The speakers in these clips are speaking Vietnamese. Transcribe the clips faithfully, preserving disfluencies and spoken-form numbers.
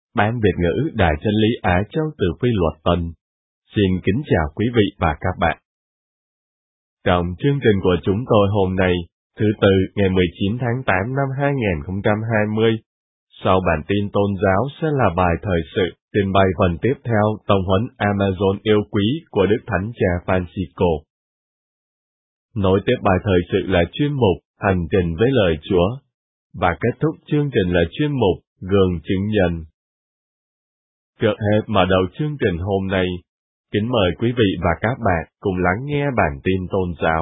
Ban Việt ngữ Đài Chân lý Á Châu từ Phi Luật Tân xin kính chào quý vị và các bạn. Trong chương trình của chúng tôi hôm nay, thứ Tư ngày mười chín tháng tám năm hai nghìn không trăm hai mươi, sau bản tin tôn giáo sẽ là bài thời sự, trình bày phần tiếp theo tông huấn Amazon yêu quý của Đức Thánh Cha Francisco. Nối tiếp bài thời sự là chuyên mục Hành trình với lời Chúa, và kết thúc chương trình là chuyên mục Gương chứng nhân. Trước hết mở đầu chương trình hôm nay, kính mời quý vị và các bạn cùng lắng nghe bản tin tôn giáo.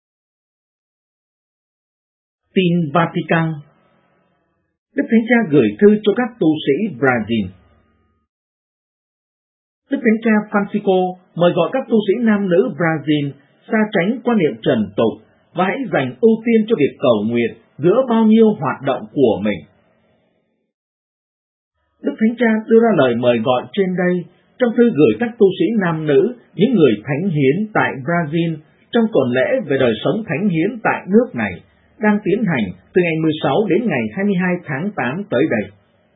Tin Vatican. Đức Thánh Cha gửi thư cho các tu sĩ Brazil. Đức Thánh Cha Francisco mời gọi các tu sĩ nam nữ Brazil xa tránh quan niệm trần tục và hãy dành ưu tiên cho việc cầu nguyện giữa bao nhiêu hoạt động của mình. Đức Thánh Cha đưa ra lời mời gọi trên đây trong thư gửi các tu sĩ nam nữ, những người thánh hiến tại Brazil trong tuần lễ về đời sống thánh hiến tại nước này, đang tiến hành từ ngày mười sáu đến ngày hai mươi hai tháng tám tới đây.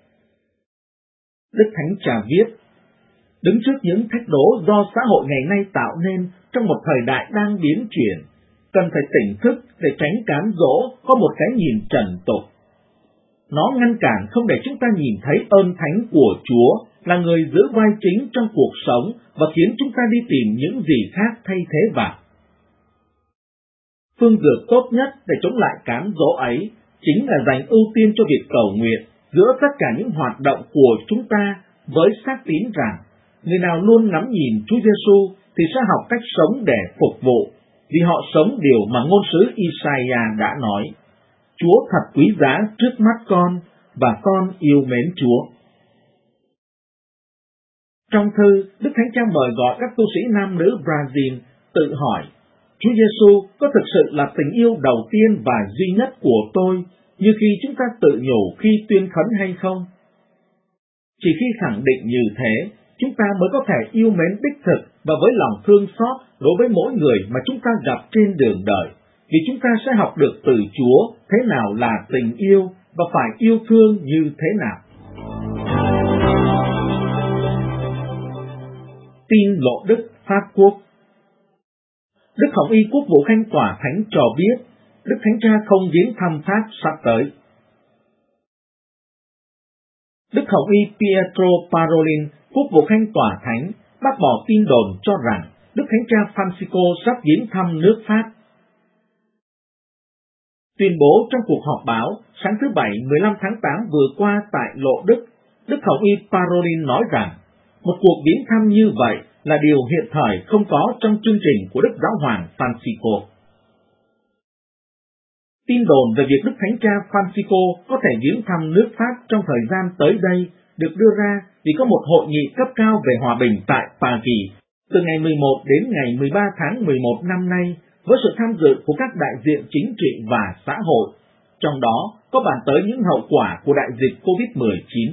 Đức Thánh Cha viết, đứng trước những thách đố do xã hội ngày nay tạo nên trong một thời đại đang biến chuyển, cần phải tỉnh thức để tránh cám dỗ có một cái nhìn trần tục. Nó ngăn cản không để chúng ta nhìn thấy ơn thánh của Chúa là người giữ vai chính trong cuộc sống và khiến chúng ta đi tìm những gì khác thay thế vào. Phương dược tốt nhất để chống lại cám dỗ ấy chính là dành ưu tiên cho việc cầu nguyện giữa tất cả những hoạt động của chúng ta, với xác tín rằng người nào luôn ngắm nhìn Chúa Giêsu thì sẽ học cách sống để phục vụ, vì họ sống điều mà ngôn sứ Isaiah đã nói: Chúa thật quý giá trước mắt con, và con yêu mến Chúa. Trong thư, Đức Thánh Cha mời gọi các tu sĩ nam nữ Brazil tự hỏi, Chúa Giêsu có thực sự là tình yêu đầu tiên và duy nhất của tôi, như khi chúng ta tự nhủ khi tuyên khấn hay không? Chỉ khi khẳng định như thế, chúng ta mới có thể yêu mến đích thực và với lòng thương xót đối với mỗi người mà chúng ta gặp trên đường đời, vì chúng ta sẽ học được từ Chúa thế nào là tình yêu và phải yêu thương như thế nào. Tin Lộ Đức Pháp Quốc. Đức Hồng Y Quốc vụ Khanh Tòa Thánh cho biết, Đức Thánh Cha không viếng thăm Pháp sắp tới. Đức Hồng Y Pietro Parolin, Quốc vụ Khanh Tòa Thánh, bác bỏ tin đồn cho rằng Đức Thánh Cha Francisco sắp viếng thăm nước Pháp. Tuyên bố trong cuộc họp báo sáng thứ Bảy mười lăm tháng tám vừa qua tại Lộ Đức, Đức Hồng Y Parolin nói rằng một cuộc viếng thăm như vậy là điều hiện thời không có trong chương trình của Đức Giáo hoàng Francisco. Tin đồn về việc Đức Thánh Cha Francisco có thể viếng thăm nước Pháp trong thời gian tới đây được đưa ra vì có một hội nghị cấp cao về hòa bình tại Paris từ ngày mười một đến ngày mười ba tháng mười một năm nay, với sự tham dự của các đại diện chính trị và xã hội, trong đó có bàn tới những hậu quả của đại dịch covid mười chín.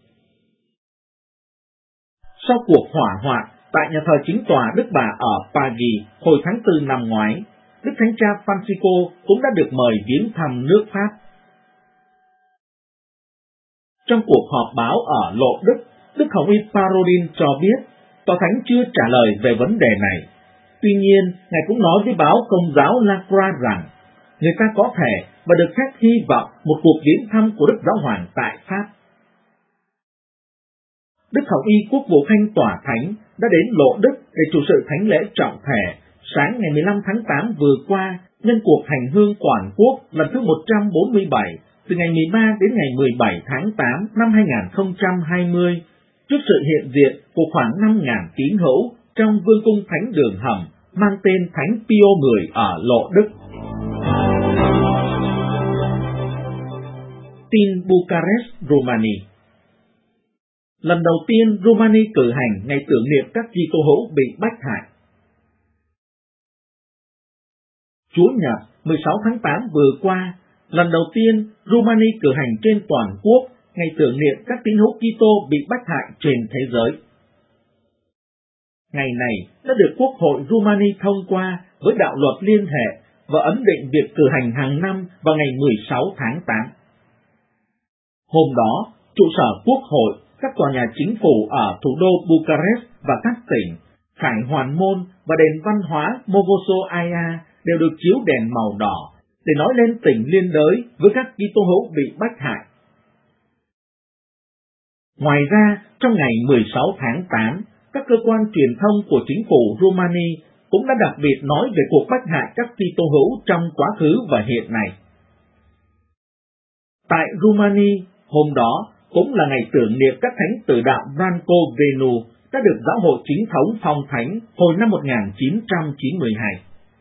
Sau cuộc hỏa hoạn tại nhà thờ chính tòa Đức Bà ở Paris hồi tháng tư năm ngoái, Đức Thánh Cha Francisco cũng đã được mời viếng thăm nước Pháp. Trong cuộc họp báo ở Lộ Đức, Đức Hồng Y Parolin cho biết Tòa Thánh chưa trả lời về vấn đề này. Tuy nhiên, Ngài cũng nói với báo Công giáo La Croix rằng người ta có thể và được phép hy vọng một cuộc viếng thăm của Đức Giáo hoàng tại Pháp. Đức Hồng Y Quốc vụ Khanh Tòa Thánh đã đến Lộ Đức để chủ sự thánh lễ trọng thể sáng ngày mười lăm tháng tám vừa qua, nhân cuộc hành hương toàn quốc lần thứ một trăm bốn mươi bảy từ ngày mười ba đến ngày mười bảy tháng tám năm hai nghìn không trăm hai mươi, trước sự hiện diện của khoảng năm nghìn tín hữu trong vương cung thánh đường hầm mang tên Thánh Pio mười ở Lộ Đức. Tin Bucharest, Romania. Lần đầu tiên Romania cử hành ngày tưởng niệm các Kitô hữu bị bách hại. Chúa Nhật mười sáu tháng tám vừa qua, lần đầu tiên Romania cử hành trên toàn quốc ngày tưởng niệm các tín hữu Kitô bị bách hại trên thế giới. Ngày này đã được Quốc hội Romania thông qua với đạo luật liên hệ và ấn định việc cử hành hàng năm vào ngày mười sáu tháng tám. Hôm đó, trụ sở Quốc hội các tòa nhà chính phủ ở thủ đô Bucharest và các tỉnh Khải Hoàn Môn và đền văn hóa Mogoșoaia đều được chiếu đèn màu đỏ để nói lên tình liên đới với các Kitô hữu bị bách hại. Ngoài ra, trong ngày mười sáu tháng tám, các cơ quan truyền thông của chính phủ Romania cũng đã đặc biệt nói về cuộc bách hại các Kitô hữu trong quá khứ và hiện nay. Tại Romania, hôm đó cũng là ngày tưởng niệm các thánh tử đạo Branco Venu đã được giáo hội chính thống phong thánh hồi năm một nghìn chín trăm chín mươi hai.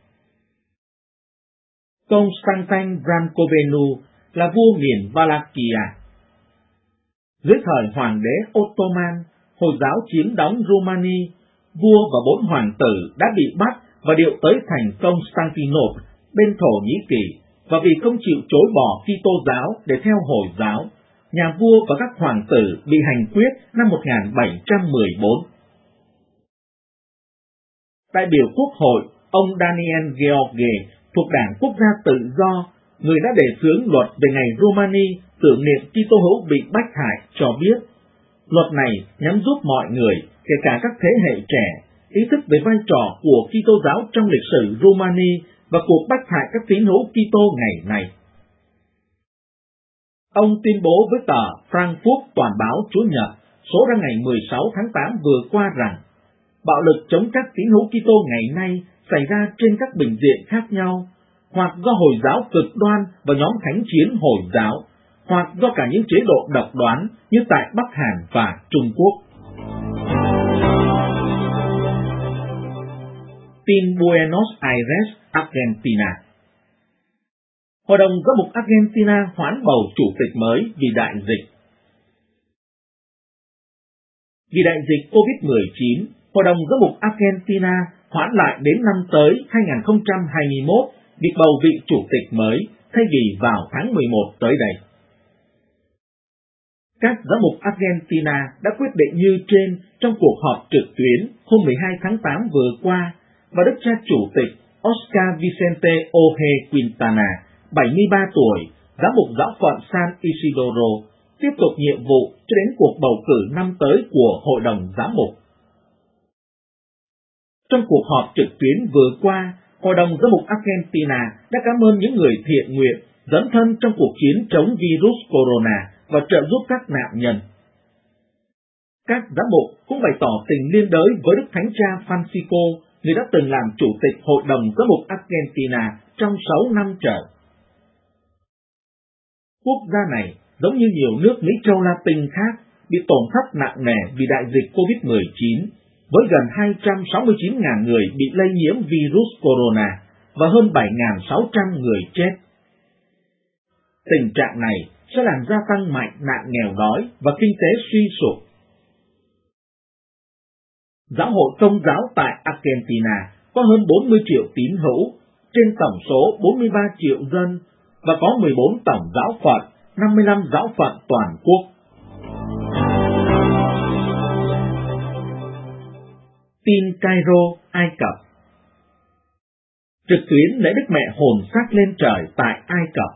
Constantin Brâncoveanu là vua miền Wallachia. Dưới thời hoàng đế Ottoman, Hồi giáo chiếm đóng Romania, vua và bốn hoàng tử đã bị bắt và điệu tới thành Constantinople bên Thổ Nhĩ Kỳ, và vì không chịu chối bỏ Kitô giáo để theo Hồi giáo, nhà vua và các hoàng tử bị hành quyết năm một nghìn bảy trăm mười bốn. Đại biểu quốc hội, ông Daniel Gheorghe thuộc Đảng Quốc gia Tự do, người đã đề xướng luật về ngày Romania tưởng niệm Kitô hữu bị bách hại, cho biết luật này nhằm giúp mọi người, kể cả các thế hệ trẻ, ý thức về vai trò của Kitô giáo trong lịch sử Romania và cuộc bách hại các tín hữu Kitô ngày nay. Ông tuyên bố với tờ Frankfurt Toàn báo Chúa Nhật số ra ngày mười sáu tháng tám vừa qua rằng bạo lực chống các tín hữu Kitô ngày nay xảy ra trên các bình diện khác nhau, hoặc do Hồi giáo cực đoan và nhóm thánh chiến Hồi giáo, hoặc do cả những chế độ độc đoán như tại Bắc Hàn và Trung Quốc. Tin Buenos Aires, Argentina. Hội đồng Giám mục Argentina hoãn bầu chủ tịch mới vì đại dịch. Vì đại dịch covid mười chín, Hội đồng Giám mục Argentina hoãn lại đến năm tới hai nghìn không trăm hai mươi mốt việc bầu vị chủ tịch mới thay vì vào tháng mười một tới đây. Các giám mục Argentina đã quyết định như trên trong cuộc họp trực tuyến hôm mười hai tháng tám vừa qua, và đức cha chủ tịch Oscar Vicente Oje Quintana, bảy mươi ba tuổi, giám mục giáo phận San Isidoro, tiếp tục nhiệm vụ cho đến cuộc bầu cử năm tới của Hội đồng Giám mục. Trong cuộc họp trực tuyến vừa qua, Hội đồng Giám mục Argentina đã cảm ơn những người thiện nguyện dấn thân trong cuộc chiến chống virus corona và trợ giúp các nạn nhân. Các giám mục cũng bày tỏ tình liên đới với Đức Thánh Cha Francisco, người đã từng làm chủ tịch Hội đồng Giám mục Argentina trong sáu năm trời. Quốc gia này, giống như nhiều nước Mỹ châu Latin khác, bị tổn thất nặng nề vì đại dịch covid mười chín, với gần hai trăm sáu mươi chín nghìn người bị lây nhiễm virus corona và hơn bảy nghìn sáu trăm người chết. Tình trạng này sẽ làm gia tăng mạnh nạn nghèo đói và kinh tế suy sụp. Giáo hội Công giáo tại Argentina có hơn bốn mươi triệu tín hữu trên tổng số bốn mươi ba triệu dân và có mười bốn tổng giáo phận, năm mươi lăm giáo phận toàn quốc. Tin Cairo, Ai Cập. Trực tuyến lễ Đức Mẹ hồn xác lên trời tại Ai Cập.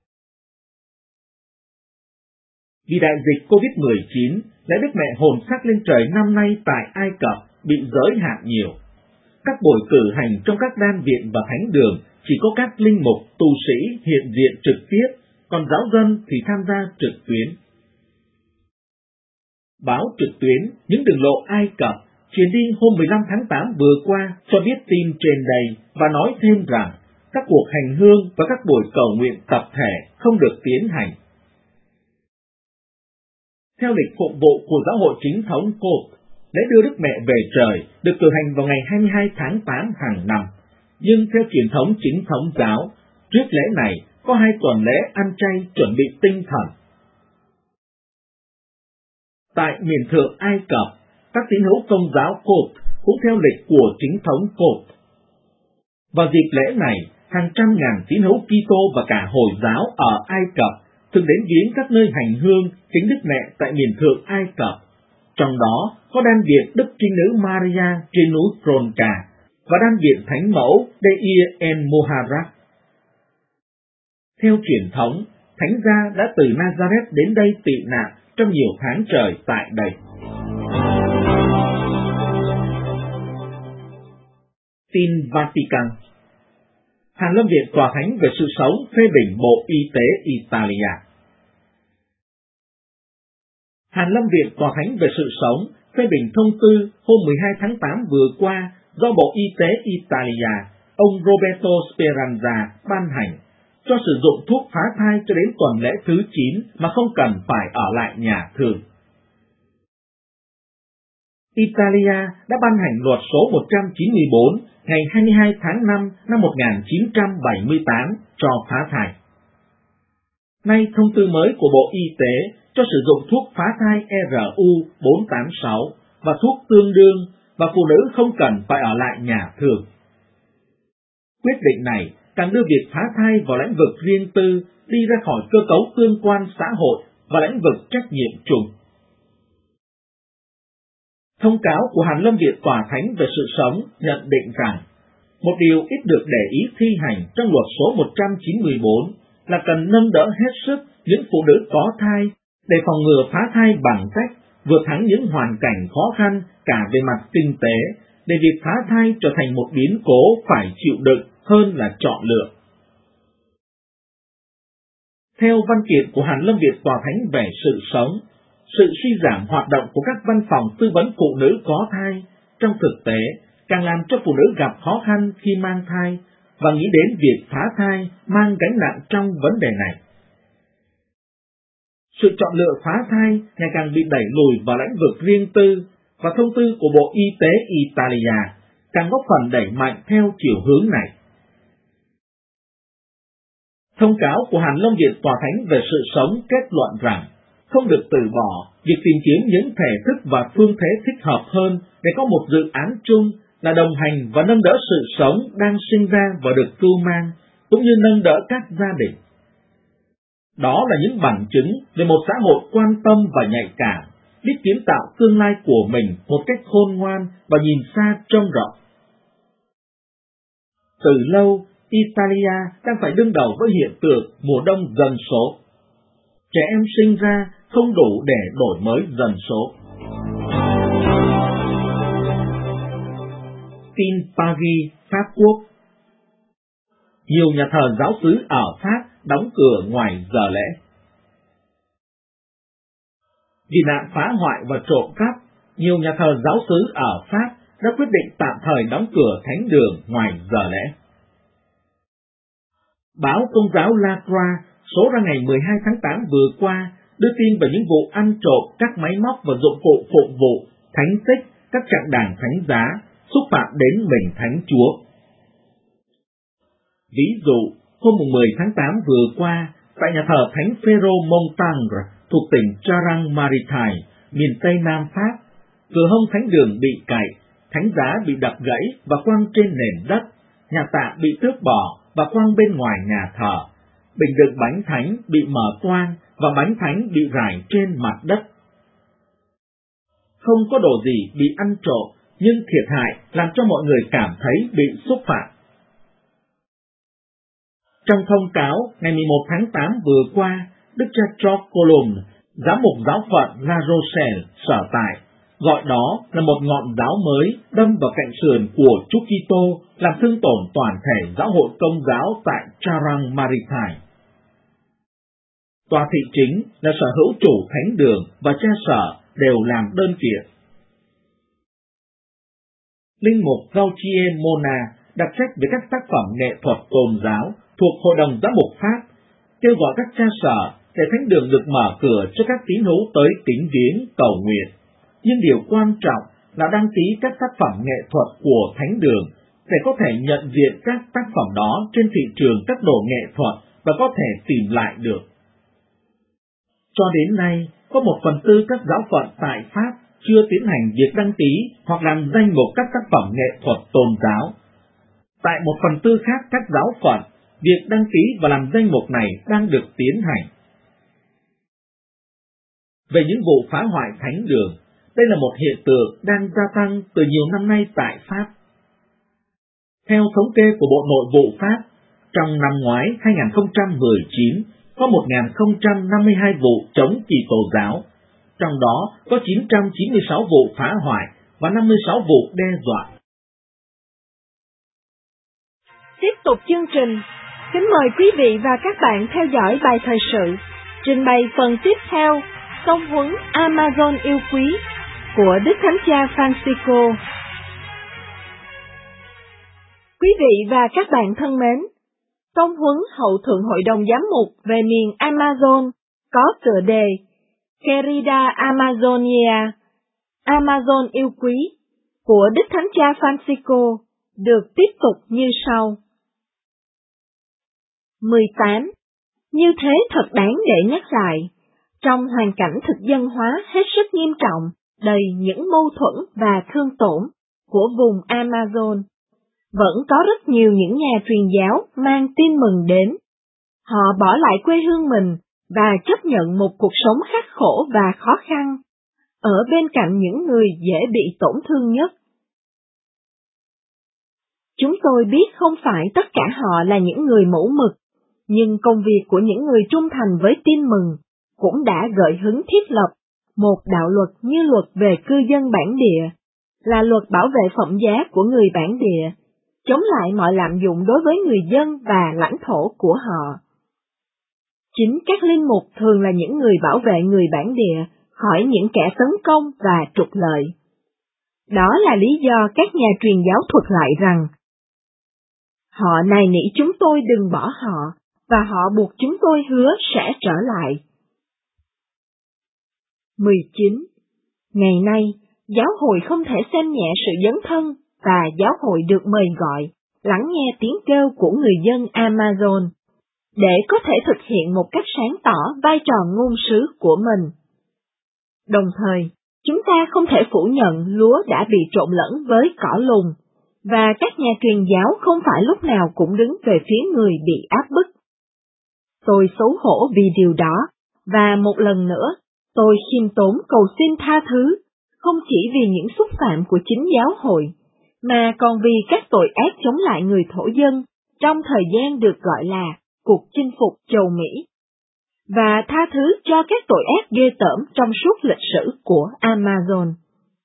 Vì đại dịch covid mười chín, lễ Đức Mẹ hồn xác lên trời năm nay tại Ai Cập bị giới hạn nhiều. Các buổi cử hành trong các đan viện và thánh đường chỉ có các linh mục, tu sĩ hiện diện trực tiếp, còn giáo dân thì tham gia trực tuyến. Báo trực tuyến Những đường lộ Ai Cập truyền đi hôm mười lăm tháng tám vừa qua cho biết tin trên đây và nói thêm rằng các cuộc hành hương và các buổi cầu nguyện tập thể không được tiến hành. Theo lịch phụng vụ của giáo hội chính thống Copte, lễ đưa Đức Mẹ về trời được cử hành vào ngày hai mươi hai tháng tám hàng năm, nhưng theo truyền thống chính thống giáo, trước lễ này có hai tuần lễ ăn chay chuẩn bị tinh thần. Tại miền thượng Ai Cập, các tín hữu Công giáo Copte cũng theo lịch của chính thống Copte. Vào dịp lễ này, hàng trăm ngàn tín hữu Kitô và cả Hồi giáo ở Ai Cập thường đến viếng các nơi hành hương kính Đức Mẹ tại miền thượng Ai Cập. Trong đó có đan viện Đức Trinh Nữ Maria trên núi Tronca và đan viện Thánh Mẫu Deir en Moharrak. Theo truyền thống, Thánh gia đã từ Nazareth đến đây tị nạn trong nhiều tháng trời tại đây. Tin Vatican. Hàn Lâm Viện Tòa Thánh về sự sống phê bình Bộ Y tế Italia. Hàn Lâm Viện Tòa Thánh về sự sống phê bình thông tư hôm mười hai tháng tám vừa qua do Bộ Y tế Italia, ông Roberto Speranza ban hành, cho sử dụng thuốc phá thai cho đến tuần lễ thứ chín mà không cần phải ở lại nhà thương. Italia đã ban hành luật số một trăm chín mươi bốn ngày hai mươi hai tháng năm năm một nghìn chín trăm bảy mươi tám cho phá thai. Nay thông tư mới của Bộ Y tế cho sử dụng thuốc phá thai R U bốn tám sáu và thuốc tương đương và phụ nữ không cần phải ở lại nhà thương. Quyết định này càng đưa việc phá thai vào lĩnh vực riêng tư, đi ra khỏi cơ cấu tương quan xã hội và lĩnh vực trách nhiệm chung. Thông cáo của Hàn Lâm Viện Tòa Thánh về sự sống nhận định rằng, một điều ít được để ý thi hành trong luật số một trăm chín mươi bốn là cần nâng đỡ hết sức những phụ nữ có thai để phòng ngừa phá thai bằng cách vượt thắng những hoàn cảnh khó khăn cả về mặt kinh tế, để việc phá thai trở thành một biến cố phải chịu đựng hơn là chọn lựa. Theo văn kiện của Hàn Lâm Viện Tòa Thánh về sự sống, sự suy giảm hoạt động của các văn phòng tư vấn phụ nữ có thai trong thực tế càng làm cho phụ nữ gặp khó khăn khi mang thai và nghĩ đến việc phá thai mang gánh nặng trong vấn đề này. Sự chọn lựa phá thai ngày càng bị đẩy lùi vào lĩnh vực riêng tư và thông tư của Bộ Y tế Italia càng góp phần đẩy mạnh theo chiều hướng này. Thông cáo của Hàn Lâm Viện Tòa Thánh về sự sống kết luận rằng không được từ bỏ việc tìm kiếm những thể thức và phương thế thích hợp hơn để có một dự án chung là đồng hành và nâng đỡ sự sống đang sinh ra và được cưu mang, cũng như nâng đỡ các gia đình. Đó là những bằng chứng về một xã hội quan tâm và nhạy cảm, biết kiến tạo tương lai của mình một cách khôn ngoan và nhìn xa trông rộng. Từ lâu, Italia đang phải đương đầu với hiện tượng mùa đông dân số. Trẻ em sinh ra không đủ để đổi mới dân số. Tin Paris, Pháp Quốc. Nhiều nhà thờ giáo xứ ở Pháp đóng cửa ngoài giờ lễ. Vì nạn phá hoại và trộm cắp, nhiều nhà thờ giáo xứ ở Pháp đã quyết định tạm thời đóng cửa thánh đường ngoài giờ lễ. Báo Công giáo La Croix số ra ngày mười hai tháng tám vừa qua đưa tin về những vụ ăn trộm các máy móc và dụng cụ phụng vụ, thánh tích, các trạng đàn thánh giá, xúc phạm đến mình Thánh Chúa. Ví dụ, hôm mười tháng tám vừa qua, tại nhà thờ Thánh Phêrô Montagre thuộc tỉnh Charente, miền Tây Nam Pháp, cửa hông thánh đường bị cạy, thánh giá bị đập gãy và quăng trên nền đất, nhà tạ bị tước bỏ và quăng bên ngoài nhà thờ, bình đựng bánh thánh bị mở toang và bánh thánh bị rải trên mặt đất. Không có đồ gì bị ăn trộm, nhưng thiệt hại làm cho mọi người cảm thấy bị xúc phạm. Trong thông cáo ngày mười một tháng tám vừa qua, Đức cha George Colomb, giám mục giáo phận La Rochelle sở tại, gọi đó là một ngọn giáo mới đâm vào cạnh sườn của Chúa Kitô, làm thương tổn toàn thể giáo hội Công giáo tại Charente. Tòa thị chính là sở hữu chủ thánh đường và cha sở đều làm đơn kiện. Linh mục Gautier Mona đặc trách về các tác phẩm nghệ thuật tôn giáo thuộc Hội đồng Giám mục Pháp, kêu gọi các cha sở để thánh đường được mở cửa cho các tín hữu tới kính viếng cầu nguyện. Nhưng điều quan trọng là đăng ký các tác phẩm nghệ thuật của thánh đường để có thể nhận diện các tác phẩm đó trên thị trường các đồ nghệ thuật và có thể tìm lại được. Cho đến nay, có một phần tư các giáo phận tại Pháp chưa tiến hành việc đăng ký hoặc làm danh mục các tác phẩm nghệ thuật tôn giáo. Tại một phần tư khác các giáo phận, việc đăng ký và làm danh mục này đang được tiến hành. Về những vụ phá hoại thánh đường, đây là một hiện tượng đang gia tăng từ nhiều năm nay tại Pháp. Theo thống kê của Bộ Nội vụ Pháp, trong năm ngoái hai nghìn không trăm mười chín, có một nghìn không trăm năm mươi hai vụ chống kỳ tổ giáo, trong đó có chín trăm chín mươi sáu vụ phá hoại và năm mươi sáu vụ đe dọa. Tiếp tục chương trình, kính mời quý vị và các bạn theo dõi bài thời sự, trình bày phần tiếp theo, tông huấn Amazon yêu quý của Đức Thánh Cha Francisco. Quý vị và các bạn thân mến, tông huấn Hậu Thượng Hội đồng Giám mục về miền Amazon có tựa đề Querida Amazonia, Amazon yêu quý của Đức Thánh Cha Francisco được tiếp tục như sau. mười tám. Như thế thật đáng để nhắc lại, trong hoàn cảnh thực dân hóa hết sức nghiêm trọng, đầy những mâu thuẫn và thương tổn của vùng Amazon, vẫn có rất nhiều những nhà truyền giáo mang tin mừng đến. Họ bỏ lại quê hương mình và chấp nhận một cuộc sống khắc khổ và khó khăn, ở bên cạnh những người dễ bị tổn thương nhất. Chúng tôi biết không phải tất cả họ là những người mẫu mực, nhưng công việc của những người trung thành với tin mừng cũng đã gợi hứng thiết lập một đạo luật như luật về cư dân bản địa, là luật bảo vệ phẩm giá của người bản địa, chống lại mọi lạm dụng đối với người dân và lãnh thổ của họ. Chính các linh mục thường là những người bảo vệ người bản địa khỏi những kẻ tấn công và trục lợi. Đó là lý do các nhà truyền giáo thuật lại rằng họ nài nỉ chúng tôi đừng bỏ họ, và họ buộc chúng tôi hứa sẽ trở lại. mười chín. Ngày nay, giáo hội không thể xem nhẹ sự dấn thân, và giáo hội được mời gọi, lắng nghe tiếng kêu của người dân Amazon, để có thể thực hiện một cách sáng tỏ vai trò ngôn sứ của mình. Đồng thời, chúng ta không thể phủ nhận lúa đã bị trộn lẫn với cỏ lùn, và các nhà truyền giáo không phải lúc nào cũng đứng về phía người bị áp bức. Tôi xấu hổ vì điều đó, và một lần nữa, tôi khiêm tốn cầu xin tha thứ, không chỉ vì những xúc phạm của chính giáo hội, mà còn vì các tội ác chống lại người thổ dân trong thời gian được gọi là cuộc chinh phục châu Mỹ, và tha thứ cho các tội ác ghê tởm trong suốt lịch sử của Amazon.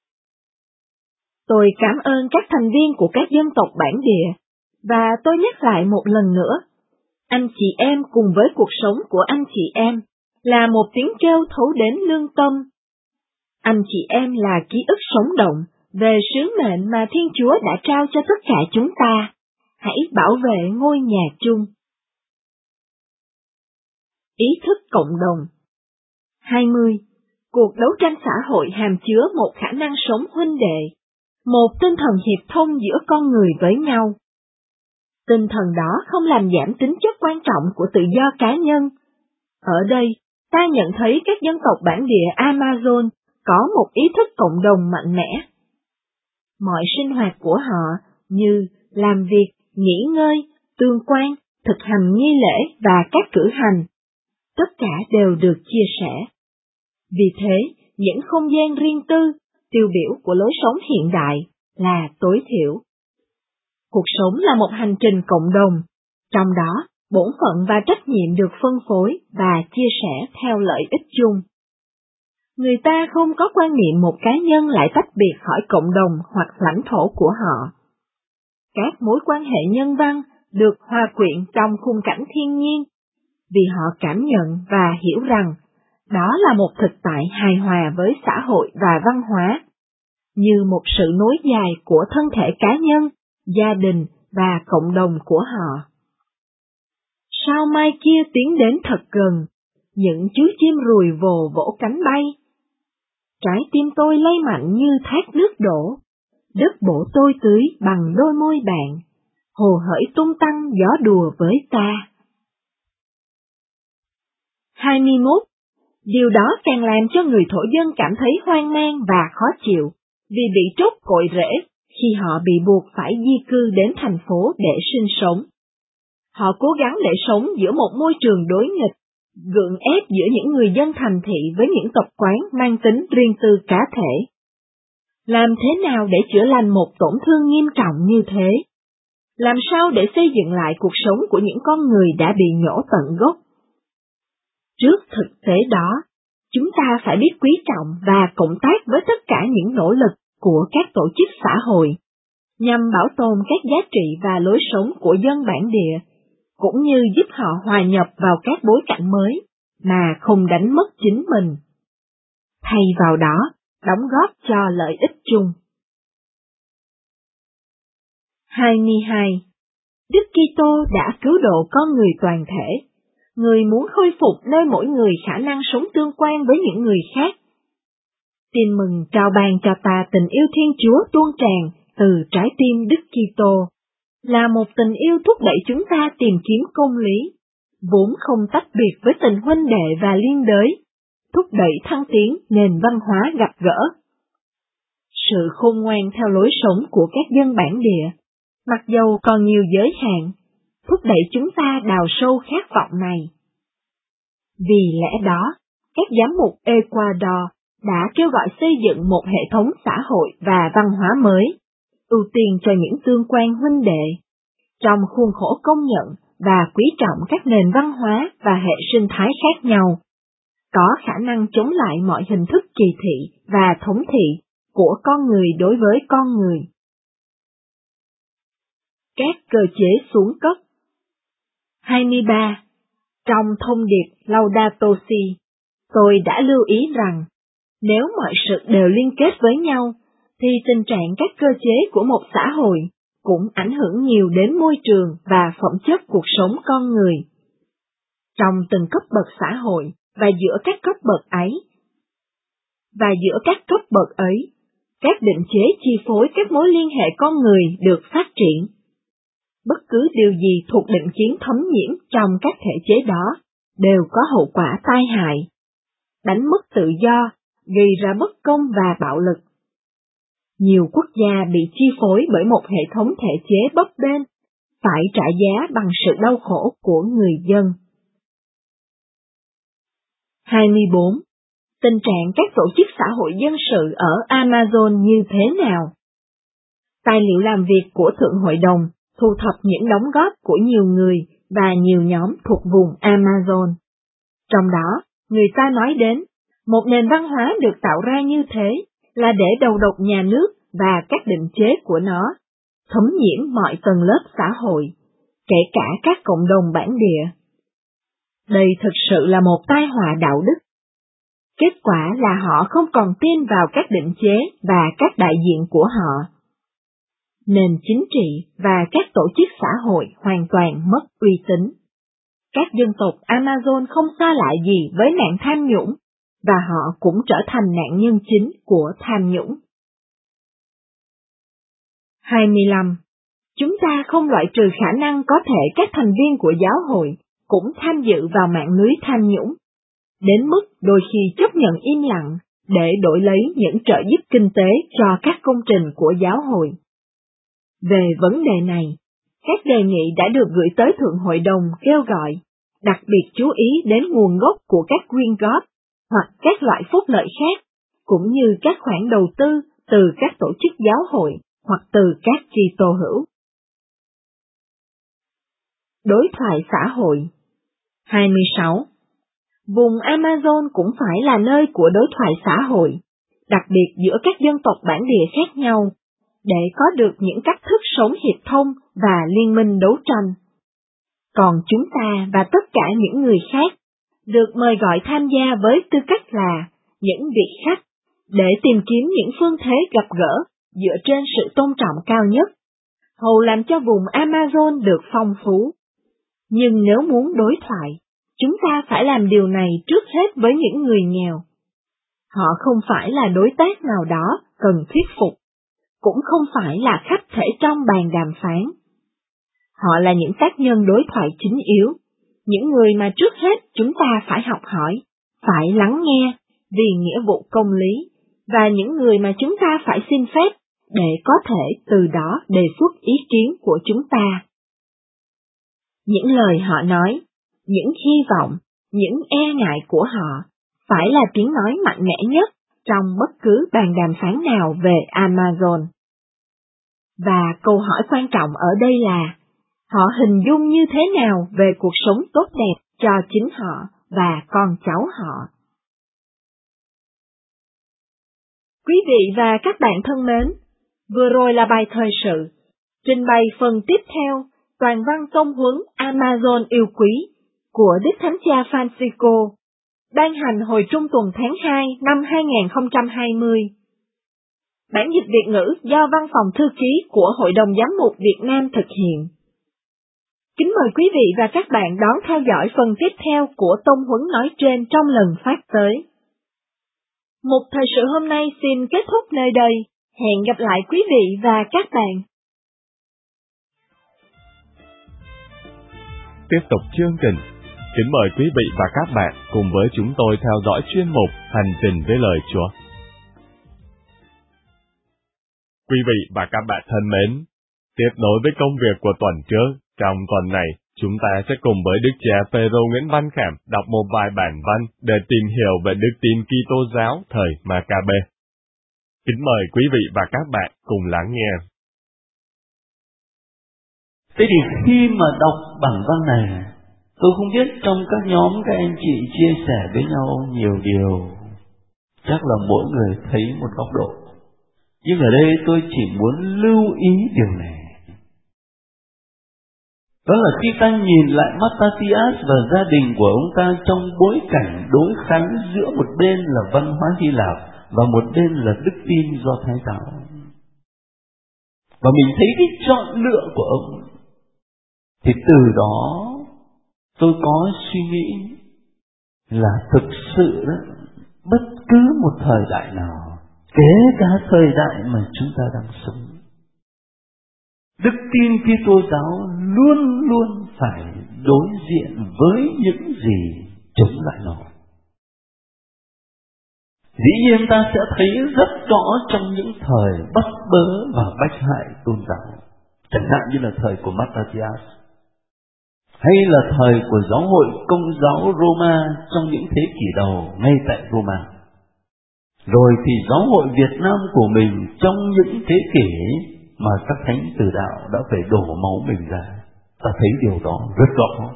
Tôi cảm ơn các thành viên của các dân tộc bản địa, và tôi nhắc lại một lần nữa, anh chị em cùng với cuộc sống của anh chị em là một tiếng kêu thấu đến lương tâm. Anh chị em là ký ức sống động về sứ mệnh mà Thiên Chúa đã trao cho tất cả chúng ta. Hãy bảo vệ ngôi nhà chung. Ý thức cộng đồng. hai mươi. Cuộc đấu tranh xã hội hàm chứa một khả năng sống huynh đệ, một tinh thần hiệp thông giữa con người với nhau. Tinh thần đó không làm giảm tính chất quan trọng của tự do cá nhân. Ở đây, ta nhận thấy các dân tộc bản địa Amazon có một ý thức cộng đồng mạnh mẽ. Mọi sinh hoạt của họ như làm việc, nghỉ ngơi, tương quan, thực hành nghi lễ và các cử hành, tất cả đều được chia sẻ. Vì thế, những không gian riêng tư, tiêu biểu của lối sống hiện đại là tối thiểu. Cuộc sống là một hành trình cộng đồng, trong đó bổn phận và trách nhiệm được phân phối và chia sẻ theo lợi ích chung. Người ta không có quan niệm một cá nhân lại tách biệt khỏi cộng đồng hoặc lãnh thổ của họ. Các mối quan hệ nhân văn được hòa quyện trong khung cảnh thiên nhiên, vì họ cảm nhận và hiểu rằng đó là một thực tại hài hòa với xã hội và văn hóa, như một sự nối dài của thân thể cá nhân, gia đình và cộng đồng của họ. Sao mai kia tiến đến thật gần, những chú chim ruồi vồ vỗ cánh bay. Trái tim tôi lay mạnh như thác nước đổ, đất bổ tôi tưới bằng đôi môi bạn, hồ hởi tung tăng gió đùa với ta. hai mươi mốt. Điều đó càng làm cho người thổ dân cảm thấy hoang mang và khó chịu, vì bị trút cội rễ khi họ bị buộc phải di cư đến thành phố để sinh sống. Họ cố gắng để sống giữa một môi trường đối nghịch, gượng ép giữa những người dân thành thị với những tập quán mang tính riêng tư cá thể. Làm thế nào để chữa lành một tổn thương nghiêm trọng như thế? Làm sao để xây dựng lại cuộc sống của những con người đã bị nhổ tận gốc? Trước thực tế đó, Chúng ta phải biết quý trọng và cộng tác với tất cả những nỗ lực của các tổ chức xã hội, nhằm bảo tồn các giá trị và lối sống của dân bản địa, cũng như giúp họ hòa nhập vào các bối cảnh mới, mà không đánh mất chính mình. Thay vào đó, đóng góp cho lợi ích chung. hai mươi hai. Đức Kitô đã cứu độ con người toàn thể. Người muốn khôi phục nơi mỗi người khả năng sống tương quan với những người khác. Tin mừng trao ban cho ta tình yêu Thiên Chúa tuôn tràn từ trái tim Đức Kitô, là một tình yêu thúc đẩy chúng ta tìm kiếm công lý, vốn không tách biệt với tình huynh đệ và liên đới, thúc đẩy thăng tiến nền văn hóa gặp gỡ. Sự khôn ngoan theo lối sống của các dân bản địa, mặc dầu còn nhiều giới hạn, thúc đẩy chúng ta đào sâu khát vọng này. Vì lẽ đó, các giám mục Ecuador đã kêu gọi xây dựng một hệ thống xã hội và văn hóa mới, ưu tiên cho những tương quan huynh đệ, trong khuôn khổ công nhận và quý trọng các nền văn hóa và hệ sinh thái khác nhau, có khả năng chống lại mọi hình thức kỳ thị và thống trị của con người đối với con người. Các cơ chế xuống cấp. hai mươi ba. Trong thông điệp Laudato Si, tôi đã lưu ý rằng, nếu mọi sự đều liên kết với nhau, thì tình trạng các cơ chế của một xã hội cũng ảnh hưởng nhiều đến môi trường và phẩm chất cuộc sống con người. Trong từng cấp bậc xã hội và giữa các cấp bậc ấy, và giữa các cấp bậc ấy, các định chế chi phối các mối liên hệ con người được phát triển. Bất cứ điều gì thuộc định kiến thấm nhiễm trong các thể chế đó đều có hậu quả tai hại, đánh mất tự do, gây ra bất công và bạo lực. Nhiều quốc gia bị chi phối bởi một hệ thống thể chế bấp bênh, phải trả giá bằng sự đau khổ của người dân. hai mươi bốn. Tình trạng các tổ chức xã hội dân sự ở Amazon như thế nào? Tài liệu làm việc của Thượng Hội đồng thu thập những đóng góp của nhiều người và nhiều nhóm thuộc vùng Amazon. Trong đó, người ta nói đến, một nền văn hóa được tạo ra như thế là để đầu độc nhà nước và các định chế của nó, thấm nhiễm mọi tầng lớp xã hội, kể cả các cộng đồng bản địa. Đây thực sự là một tai họa đạo đức. Kết quả là họ không còn tin vào các định chế và các đại diện của họ. Nền chính trị và các tổ chức xã hội hoàn toàn mất uy tín. Các dân tộc Amazon không xa lạ gì với nạn tham nhũng, và họ cũng trở thành nạn nhân chính của tham nhũng. hai mươi lăm. Chúng ta không loại trừ khả năng có thể các thành viên của giáo hội cũng tham dự vào mạng lưới tham nhũng, đến mức đôi khi chấp nhận im lặng để đổi lấy những trợ giúp kinh tế cho các công trình của giáo hội. Về vấn đề này, các đề nghị đã được gửi tới Thượng Hội đồng kêu gọi, đặc biệt chú ý đến nguồn gốc của các quyên góp, hoặc các loại phúc lợi khác, cũng như các khoản đầu tư từ các tổ chức giáo hội hoặc từ các Kitô hữu. Đối thoại xã hội. hai mươi sáu. Vùng Amazon cũng phải là nơi của đối thoại xã hội, đặc biệt giữa các dân tộc bản địa khác nhau, để có được những cách thức sống hiệp thông và liên minh đấu tranh. Còn chúng ta và tất cả những người khác được mời gọi tham gia với tư cách là những vị khách, để tìm kiếm những phương thế gặp gỡ dựa trên sự tôn trọng cao nhất, hầu làm cho vùng Amazon được phong phú. Nhưng nếu muốn đối thoại, chúng ta phải làm điều này trước hết với những người nghèo. Họ không phải là đối tác nào đó cần thuyết phục, cũng không phải là khách thể trong bàn đàm phán. Họ là những tác nhân đối thoại chính yếu, những người mà trước hết chúng ta phải học hỏi, phải lắng nghe vì nghĩa vụ công lý, và những người mà chúng ta phải xin phép để có thể từ đó đề xuất ý kiến của chúng ta. Những lời họ nói, những hy vọng, những e ngại của họ phải là tiếng nói mạnh mẽ nhất trong bất cứ bàn đàm phán nào về Amazon. Và câu hỏi quan trọng ở đây là, họ hình dung như thế nào về cuộc sống tốt đẹp cho chính họ và con cháu họ? Quý vị và các bạn thân mến, vừa rồi là bài thời sự, trình bày phần tiếp theo, toàn văn tông huấn Amazon yêu quý của Đức Thánh Cha Francisco, ban hành hồi trung tuần tháng hai năm hai nghìn không trăm hai mươi. Bản dịch Việt ngữ do Văn phòng Thư ký của Hội đồng Giám mục Việt Nam thực hiện. Kính mời quý vị và các bạn đón theo dõi phần tiếp theo của tông huấn nói trên trong lần phát tới. Mục thời sự hôm nay xin kết thúc nơi đây. Hẹn gặp lại quý vị và các bạn. Tiếp tục chương trình, kính mời quý vị và các bạn cùng với chúng tôi theo dõi chuyên mục Hành trình với lời Chúa. Quý vị và các bạn thân mến, tiếp nối với công việc của tuần trước, trong tuần này, chúng ta sẽ cùng với Đức cha Phêrô Nguyễn Văn Khảm đọc một vài bản văn để tìm hiểu về đức tin Kitô giáo thời Ma-ca-bê. Kính mời quý vị và các bạn cùng lắng nghe. Thế thì khi mà đọc bản văn này, tôi không biết trong các nhóm các anh chị chia sẻ với nhau nhiều điều, chắc là mỗi người thấy một góc độ. Nhưng ở đây tôi chỉ muốn lưu ý điều này. Đó là khi ta nhìn lại Mattathias và gia đình của ông ta trong bối cảnh đối kháng giữa một bên là văn hóa Hy Lạp và một bên là đức tin do Thái giáo. Và mình thấy cái chọn lựa của ông, thì từ đó tôi có suy nghĩ là thực sự đó, bất cứ một thời đại nào, kể cả thời đại mà chúng ta đang sống, đức tin Kitô giáo luôn luôn phải đối diện với những gì chống lại nó. Dĩ nhiên ta sẽ thấy rất rõ trong những thời bắt bớ và bách hại tôn giáo, chẳng hạn như là thời của Mattathias, hay là thời của giáo hội Công giáo Roma trong những thế kỷ đầu ngay tại Roma. Rồi thì giáo hội Việt Nam của mình trong những thế kỷ mà các thánh tử đạo đã phải đổ máu mình ra, ta thấy điều đó rất rõ.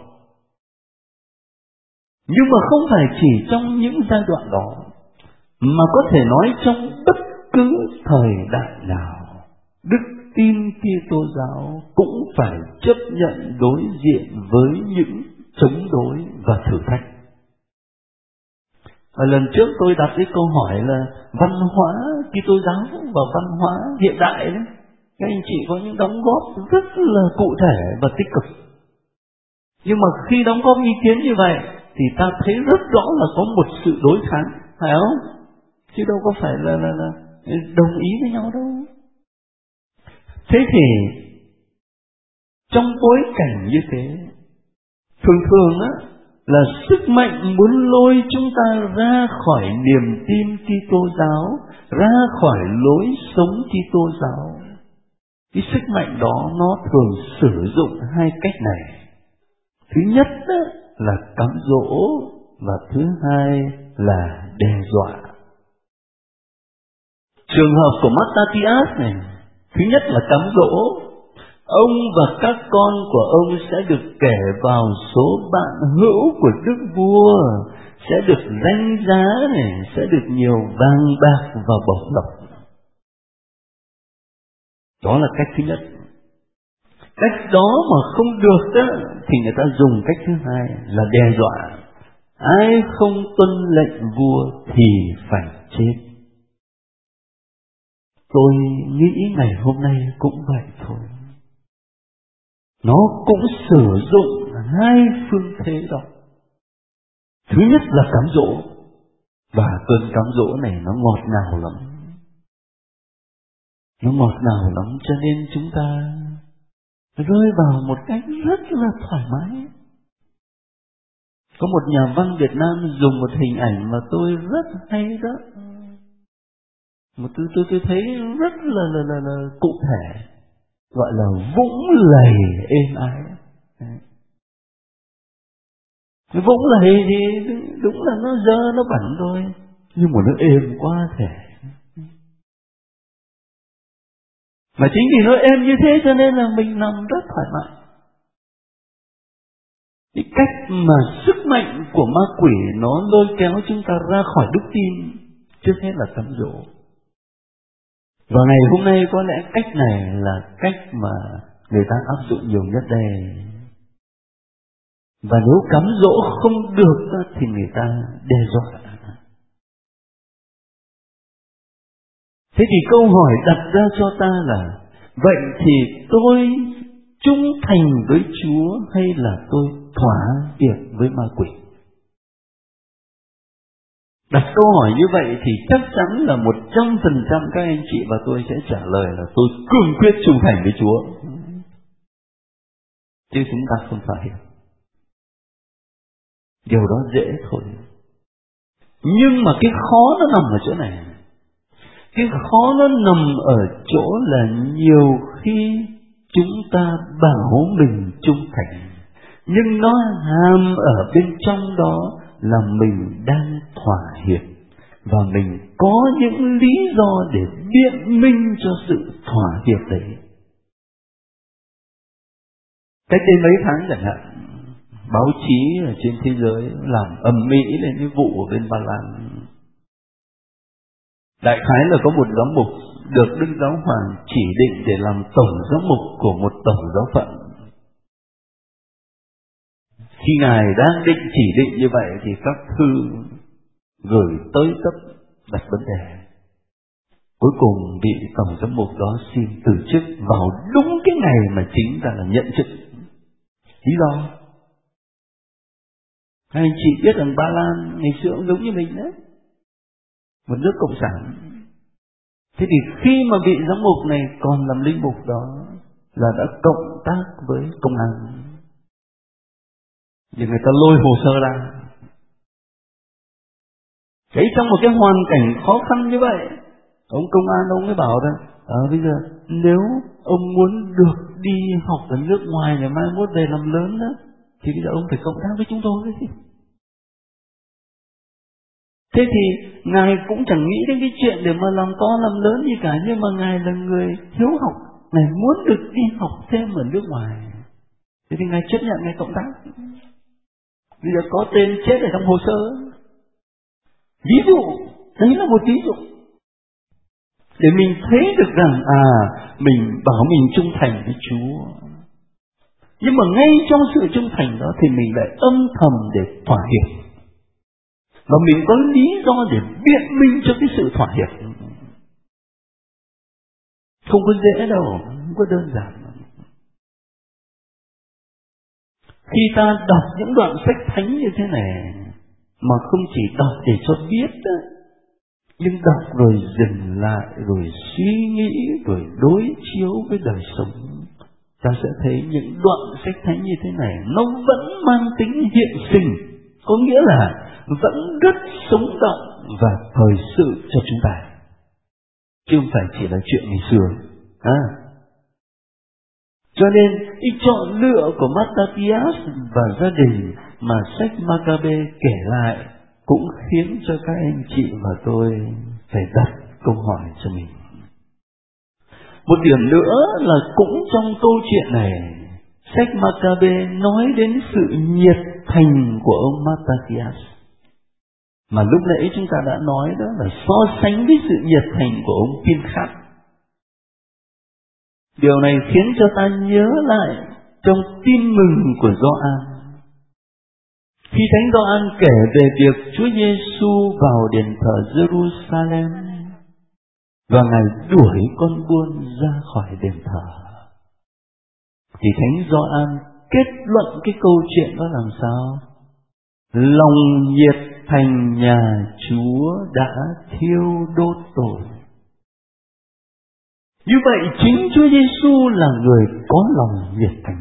Nhưng mà không phải chỉ trong những giai đoạn đó, mà có thể nói trong bất cứ thời đại nào, đức tin Kitô giáo cũng phải chấp nhận đối diện với những chống đối và thử thách. Và lần trước tôi đặt cái câu hỏi là văn hóa Kitô giáo và văn hóa hiện đại đấy, các anh chị có những đóng góp rất là cụ thể và tích cực. Nhưng mà khi đóng góp ý kiến như vậy thì ta thấy rất rõ là có một sự đối kháng, phải không? Chứ đâu có phải là, là, là đồng ý với nhau đâu. Thế thì trong bối cảnh như thế, thường thường á, là sức mạnh muốn lôi chúng ta ra khỏi niềm tin Kitô giáo, ra khỏi lối sống Kitô giáo. Cái sức mạnh đó nó thường sử dụng hai cách này. Thứ nhất á, là cám dỗ, và thứ hai là đe dọa. Trường hợp của Mattathias này, thứ nhất là cám dỗ. Ông và các con của ông sẽ được kể vào số bạn hữu của đức vua, sẽ được danh giá này, sẽ được nhiều vàng bạc và bổng lộc. Đó là cách thứ nhất. Cách đó mà không được đó, thì người ta dùng cách thứ hai là đe dọa. Ai không tuân lệnh vua thì phải chết. Tôi nghĩ ngày hôm nay cũng vậy thôi. Nó cũng sử dụng hai phương thế đó. Thứ nhất là cám dỗ, và cơn cám dỗ này nó ngọt ngào lắm. Nó ngọt ngào lắm cho nên chúng ta rơi vào một cách rất là thoải mái. Có một nhà văn Việt Nam dùng một hình ảnh mà tôi rất hay đó. Mà tôi, tôi, tôi thấy rất là, là, là, là cụ thể, gọi là vũng lầy êm ái. Cái vũng lầy thì đúng là nó dơ, nó bẩn thôi, nhưng mà nó êm quá thể. Mà chính vì nó êm như thế cho nên là mình nằm rất thoải mái. Cái cách mà sức mạnh của ma quỷ nó lôi kéo chúng ta ra khỏi đức tin, trước hết là cám dỗ. Và ngày hôm nay có lẽ cách này là cách mà người ta áp dụng nhiều nhất đây. Và nếu cám dỗ không được thì người ta đe dọa. Thế thì câu hỏi đặt ra cho ta là, vậy thì tôi trung thành với Chúa hay là tôi thỏa hiệp với ma quỷ? Đặt câu hỏi như vậy thì chắc chắn là một trăm phần trăm các anh chị và tôi sẽ trả lời là tôi cương quyết trung thành với Chúa. Chứ chúng ta không phải. Điều đó dễ thôi. Nhưng mà cái khó nó nằm ở chỗ này. Cái khó nó nằm ở chỗ là nhiều khi chúng ta bảo mình trung thành, nhưng nó hàm ở bên trong đó là mình đang thỏa hiệp, và mình có những lý do để biện minh cho sự thỏa hiệp đấy. Cách đây mấy tháng chẳng hạn, báo chí ở trên thế giới làm ầm ĩ lên cái vụ ở bên Ba Lan. Đại khái là có một giám mục được Đức Giáo Hoàng chỉ định để làm tổng giám mục của một tổng giáo phận. Khi Ngài đang định chỉ định như vậy thì các thư gửi tới cấp đặt vấn đề. Cuối cùng vị tổng giám mục đó xin từ chức vào đúng cái ngày mà chính ra là nhận chức. Lý do? Hai anh chị biết rằng Ba Lan ngày xưa cũng giống như mình đấy, một nước cộng sản. Thế thì khi mà vị giám mục này còn làm linh mục đó là đã cộng tác với công an, thì người ta lôi hồ sơ ra. Đấy, trong một cái hoàn cảnh khó khăn như vậy, ông công an ông mới bảo rằng à, bây giờ nếu ông muốn được đi học ở nước ngoài để mai mốt về làm lớn đó, thì bây giờ ông phải cộng tác với chúng tôi. Thế thì Ngài cũng chẳng nghĩ đến cái chuyện để mà làm to làm lớn gì cả, nhưng mà Ngài là người hiếu học, Ngài muốn được đi học thêm ở nước ngoài. Thế thì Ngài chấp nhận Ngài cộng tác. Bây giờ có tên chết ở trong hồ sơ. Ví dụ, đấy là một ví dụ để mình thấy được rằng à, mình bảo mình trung thành với Chúa, nhưng mà ngay trong sự trung thành đó thì mình lại âm thầm để thỏa hiệp, và mình có lý do để biện minh cho cái sự thỏa hiệp. Không có dễ đâu, không có đơn giản. Khi ta đọc những đoạn sách thánh như thế này, mà không chỉ đọc để cho biết đó, nhưng đọc rồi dừng lại, rồi suy nghĩ, rồi đối chiếu với đời sống, ta sẽ thấy những đoạn sách thánh như thế này nó vẫn mang tính hiện sinh, có nghĩa là vẫn rất sống động và thời sự cho chúng ta, chứ không phải chỉ là chuyện ngày xưa. À, cho nên cái chọn lựa của Mattathias và gia đình mà sách Maccabe kể lại cũng khiến cho các anh chị và tôi phải đặt câu hỏi cho mình. Một điểm nữa là cũng trong câu chuyện này, sách Maccabe nói đến sự nhiệt thành của ông Mattathias, mà lúc nãy chúng ta đã nói đó là so sánh với sự nhiệt thành của ông Pinchas. Điều này khiến cho ta nhớ lại trong tin mừng của Gioan, khi Thánh Gioan kể về việc Chúa Giêsu vào đền thờ Jerusalem và Ngài đuổi con buôn ra khỏi đền thờ, thì Thánh Gioan kết luận cái câu chuyện đó làm sao? Lòng nhiệt thành nhà Chúa đã thiêu đốt tôi. Như vậy chính Chúa Giêsu là người có lòng nhiệt thành.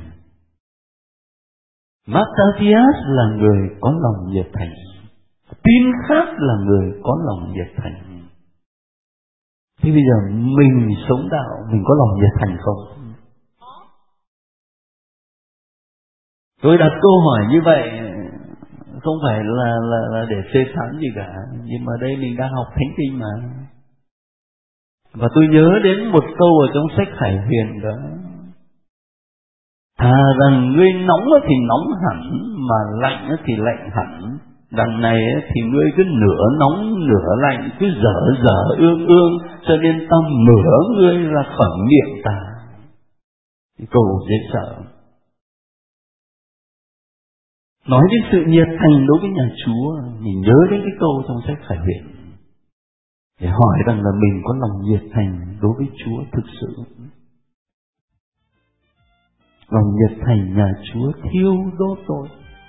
Mattathias là người có lòng nhiệt thành. Pinchas là người có lòng nhiệt thành. Thế bây giờ mình sống đạo, mình có lòng nhiệt thành không? Tôi đặt câu hỏi như vậy không phải là, là, là để phê phán gì cả, nhưng mà đây mình đang học Thánh Kinh mà. Và tôi nhớ đến một câu ở trong sách Khải Huyền đó: thà rằng ngươi nóng thì nóng hẳn, mà lạnh thì lạnh hẳn, Đằng này thì ngươi cứ nửa nóng nửa lạnh, cứ dở dở ương ương, cho nên ta mở ngươi ra khỏi miệng ta. Câu dễ sợ. Nói đến sự nhiệt thành đối với nhà Chúa, mình nhớ đến cái câu trong sách Khải Huyền, để hỏi rằng là mình có lòng nhiệt thành đối với Chúa thực sự. Lòng nhiệt thành nhà Chúa thiêu đốt tôi.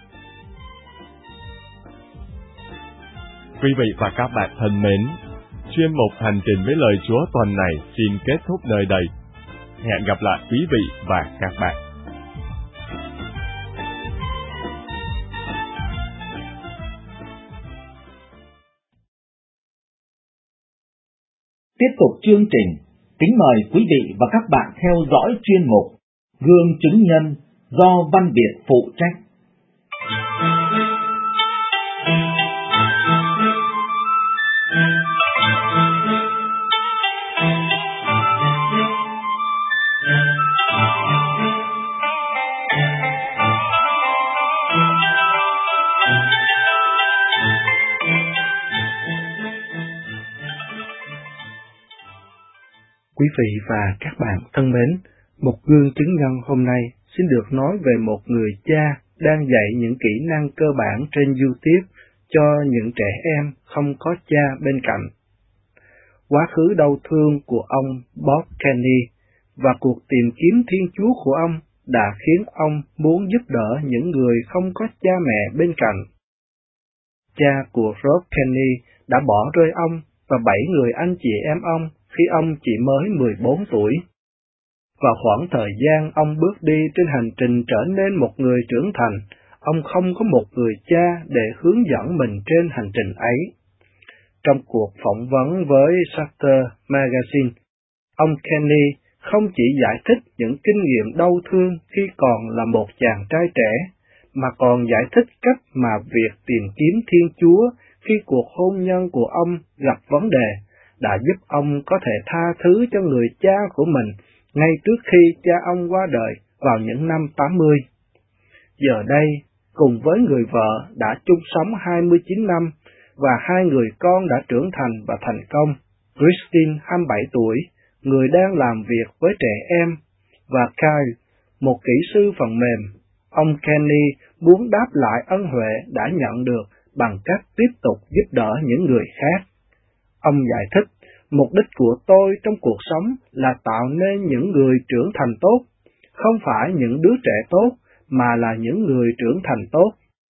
Quý vị và các bạn thân mến, chuyên mục Hành trình với lời Chúa tuần này xin kết thúc nơi đây. Hẹn gặp lại quý vị và các bạn. Tiếp tục chương trình, kính mời quý vị và các bạn theo dõi chuyên mục Gương chứng nhân do Văn Việt phụ trách. Quý vị và các bạn thân mến, một gương chứng nhân hôm nay xin được nói về một người cha đang dạy những kỹ năng cơ bản trên YouTube cho những trẻ em không có cha bên cạnh. Quá khứ đau thương của ông Bob Kenny và cuộc tìm kiếm Thiên Chúa của ông đã khiến ông muốn giúp đỡ những người không có cha mẹ bên cạnh. Cha của Rob Kenny đã bỏ rơi ông và bảy người anh chị em ông khi ông chỉ mới mười bốn tuổi. Vào khoảng thời gian ông bước đi trên hành trình trở nên một người trưởng thành, ông không có một người cha để hướng dẫn mình trên hành trình ấy. Trong cuộc phỏng vấn với Sutter Magazine, ông Kenny không chỉ giải thích những kinh nghiệm đau thương khi còn là một chàng trai trẻ, mà còn giải thích cách mà việc tìm kiếm Thiên Chúa khi cuộc hôn nhân của ông gặp vấn đề đã giúp ông có thể tha thứ cho người cha của mình ngay trước khi cha ông qua đời vào những năm tám mươi. Giờ đây, cùng với người vợ đã chung sống hai mươi chín năm và hai người con đã trưởng thành và thành công, Christine hai mươi bảy tuổi, người đang làm việc với trẻ em, và Kyle, một kỹ sư phần mềm, ông Kenny muốn đáp lại ân huệ đã nhận được bằng cách tiếp tục giúp đỡ những người khác. Ông giải thích, mục đích của tôi trong cuộc sống là tạo nên những người trưởng thành tốt, không phải những đứa trẻ tốt, mà là những người trưởng thành tốt.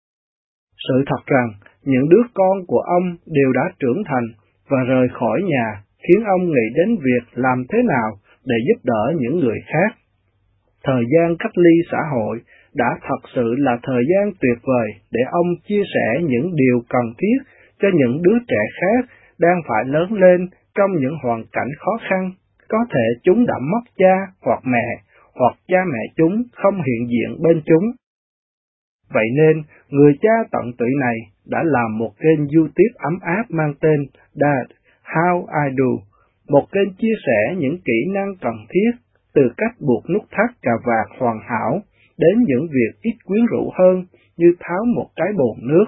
Sự thật rằng, những đứa con của ông đều đã trưởng thành và rời khỏi nhà, khiến ông nghĩ đến việc làm thế nào để giúp đỡ những người khác. Thời gian cách ly xã hội đã thật sự là thời gian tuyệt vời để ông chia sẻ những điều cần thiết cho những đứa trẻ khác đang phải lớn lên trong những hoàn cảnh khó khăn, có thể chúng đã mất cha hoặc mẹ, hoặc cha mẹ chúng không hiện diện bên chúng. Vậy nên, người cha tận tụy này đã làm một kênh YouTube ấm áp mang tên Dad, How I Do, một kênh chia sẻ những kỹ năng cần thiết, từ cách buộc nút thắt cà vạt hoàn hảo đến những việc ít quyến rũ hơn như tháo một cái bồn nước.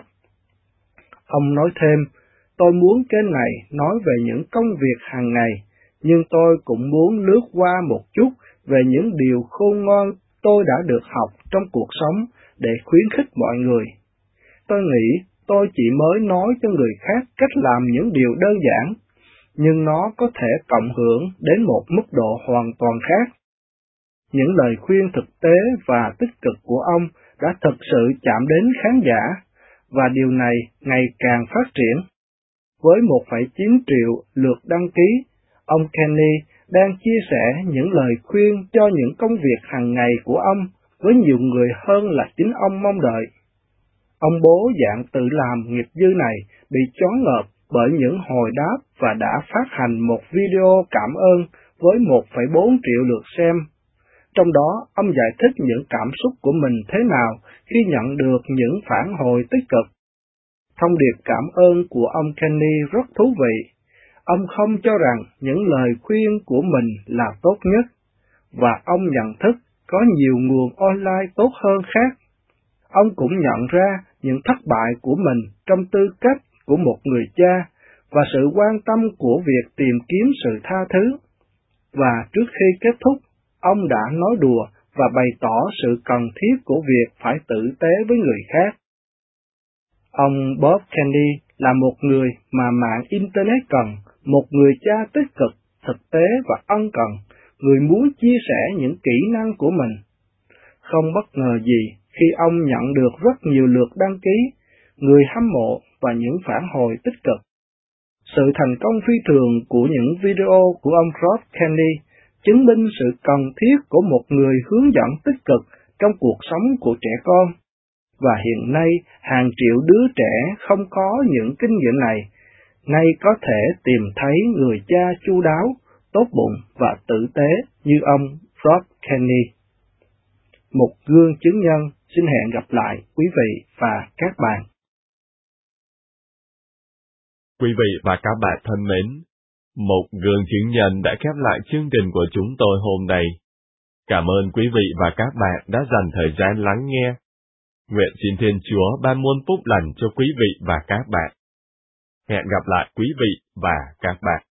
Ông nói thêm, tôi muốn kênh này nói về những công việc hàng ngày, nhưng tôi cũng muốn lướt qua một chút về những điều khôn ngoan tôi đã được học trong cuộc sống để khuyến khích mọi người. Tôi nghĩ tôi chỉ mới nói cho người khác cách làm những điều đơn giản, nhưng nó có thể cộng hưởng đến một mức độ hoàn toàn khác. Những lời khuyên thực tế và tích cực của ông đã thực sự chạm đến khán giả, và điều này ngày càng phát triển. Với một phẩy chín triệu lượt đăng ký, ông Kenny đang chia sẻ những lời khuyên cho những công việc hàng ngày của ông với nhiều người hơn là chính ông mong đợi. Ông bố dạng tự làm nghiệp dư này bị choáng ngợp bởi những hồi đáp và đã phát hành một video cảm ơn với một phẩy bốn triệu lượt xem. Trong đó, ông giải thích những cảm xúc của mình thế nào khi nhận được những phản hồi tích cực. Thông điệp cảm ơn của ông Kenny rất thú vị. Ông không cho rằng những lời khuyên của mình là tốt nhất, và ông nhận thức có nhiều nguồn online tốt hơn khác. Ông cũng nhận ra những thất bại của mình trong tư cách của một người cha và sự quan tâm của việc tìm kiếm sự tha thứ. Và trước khi kết thúc, ông đã nói đùa và bày tỏ sự cần thiết của việc phải tử tế với người khác. Ông Bob Kennedy là một người mà mạng Internet cần, một người cha tích cực, thực tế và ân cần, người muốn chia sẻ những kỹ năng của mình. Không bất ngờ gì khi ông nhận được rất nhiều lượt đăng ký, người hâm mộ và những phản hồi tích cực. Sự thành công phi thường của những video của ông Bob Kennedy chứng minh sự cần thiết của một người hướng dẫn tích cực trong cuộc sống của trẻ con. Và hiện nay, hàng triệu đứa trẻ không có những kinh nghiệm này, nay có thể tìm thấy người cha chu đáo, tốt bụng và tử tế như ông Bob Kennedy. Một gương chứng nhân xin hẹn gặp lại quý vị và các bạn. Quý vị và các bạn thân mến, một gương chứng nhân đã khép lại chương trình của chúng tôi hôm nay. Cảm ơn quý vị và các bạn đã dành thời gian lắng nghe. Nguyện xin Thiên Chúa ban muôn phúc lành cho quý vị và các bạn. Hẹn gặp lại quý vị và các bạn.